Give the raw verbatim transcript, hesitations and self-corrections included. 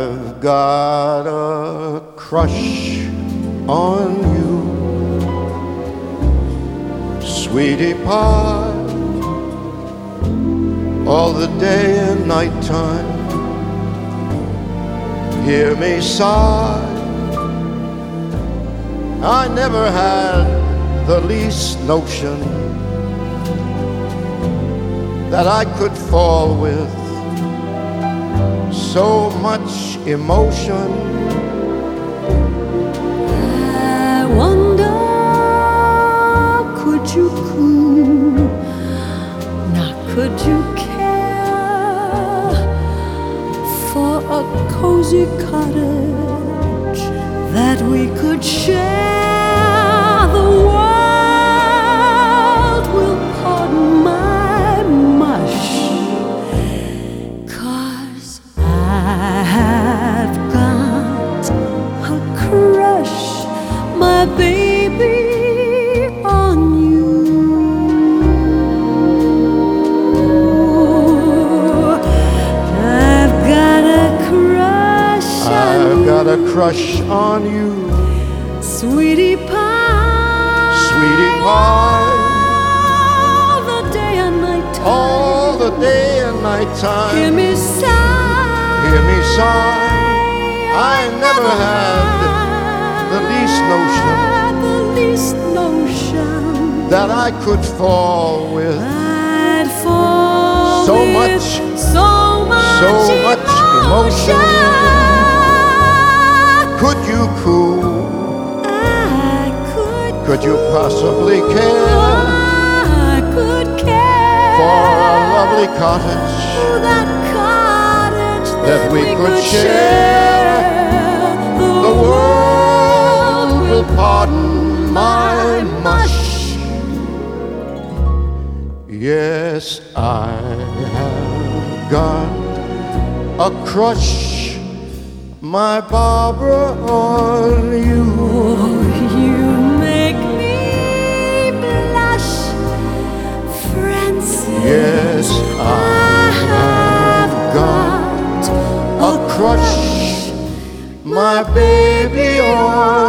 I've got a crush on you, sweetie pie, all the day and night time. Hear me sigh, I never had the least notion that I could fall with so much emotion. I wonder, could you coo? Now could you care for a cozy cottage that we could share? The world will pardon my mush, 'cause I have got a crush, my baby, on you. I've got a crush on I've got a crush on you, sweetie pie, sweetie pie, all the day and night time. all the day and night time. Hear me sigh, Hear me sigh, I never had the least notion the least notion that I could fall with I'd fall so with much, so much, so much emotion. Could you cool? I could, Could you possibly care I could care for a lovely cottage that cottage that we could share? The world will pardon my mush. Yes, I have got a crush, my Barbara, on you. Oh, you make me blush, Francis. Yes, I have got a crush, my baby, on